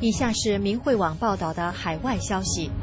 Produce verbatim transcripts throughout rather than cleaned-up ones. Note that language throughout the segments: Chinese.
以下是明慧网报道的海外消息，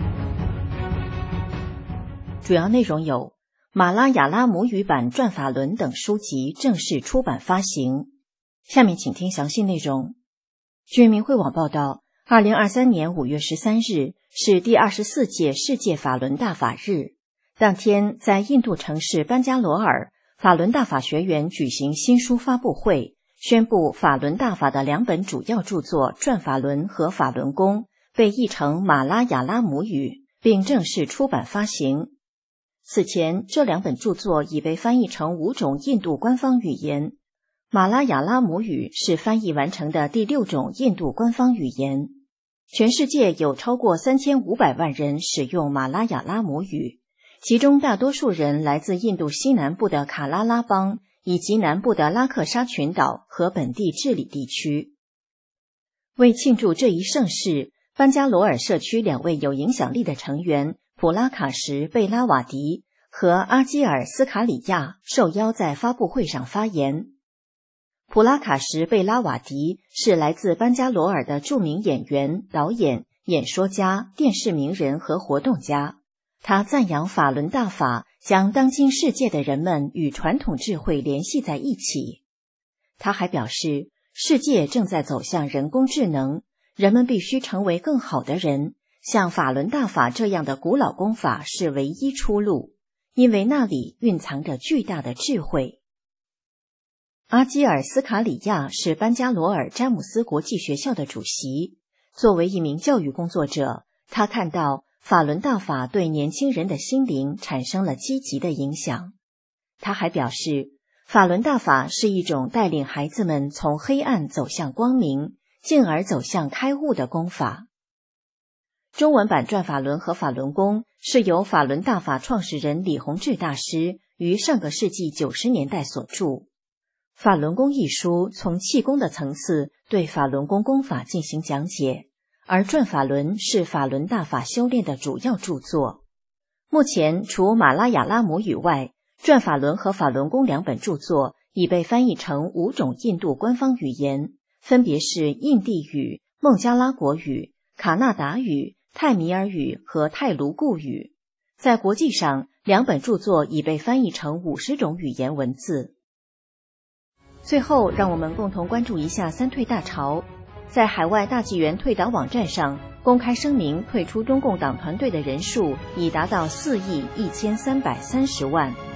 主要内容有：马拉雅拉母语版转法轮等书籍正式出版发行。下面请听详细内容。据明慧网报道，二零二三年五月十三日是第二十四届世界法轮大法日。当天，在印度城市班加罗尔，法轮大法学员举行新书发布会，宣布法轮大法的两本主要著作《转法轮》和《法轮功》被译成马拉雅拉母语，并正式出版发行。此前，这两本著作已被翻译成五种印度官方语言。马拉雅拉母语是翻译完成的第六种印度官方语言。全世界有超过三千五百万人使用马拉雅拉母语，其中大多数人来自印度西南部的卡拉拉邦以及南部的拉克沙群岛和本地治理地区。为庆祝这一盛事，班加罗尔社区两位有影响力的成员普拉卡什·贝拉瓦迪和阿基尔斯卡里亚受邀在发布会上发言。普拉卡什·贝拉瓦迪是来自班加罗尔的著名演员、导演、演说家、电视名人和活动家。他赞扬法轮大法将当今世界的人们与传统智慧联系在一起。他还表示，世界正在走向人工智能，人们必须成为更好的人，像法轮大法这样的古老功法是唯一出路，因为那里蕴藏着巨大的智慧。阿基尔斯卡里亚是班加罗尔詹姆斯国际学校的主席。作为一名教育工作者，他看到法轮大法对年轻人的心灵产生了积极的影响。他还表示，法轮大法是一种带领孩子们从黑暗走向光明，进而走向开悟的功法。中文版转法轮和法轮功是由法轮大法创始人李洪志大师于上个世纪九十年代所著。法轮功一书从气功的层次对法轮功功法进行讲解，而转法轮是法轮大法修炼的主要著作。目前除马拉雅拉母语外，转法轮和法轮功两本著作已被翻译成五种印度官方语言，分别是印地语、孟加拉国语、卡纳达语、泰米尔语和泰卢固语。在国际上，两本著作已被翻译成五十种语言文字。最后，让我们共同关注一下三退大潮。在海外大纪元退党网站上公开声明退出中共党团队的人数已达到四亿一千三百三十万。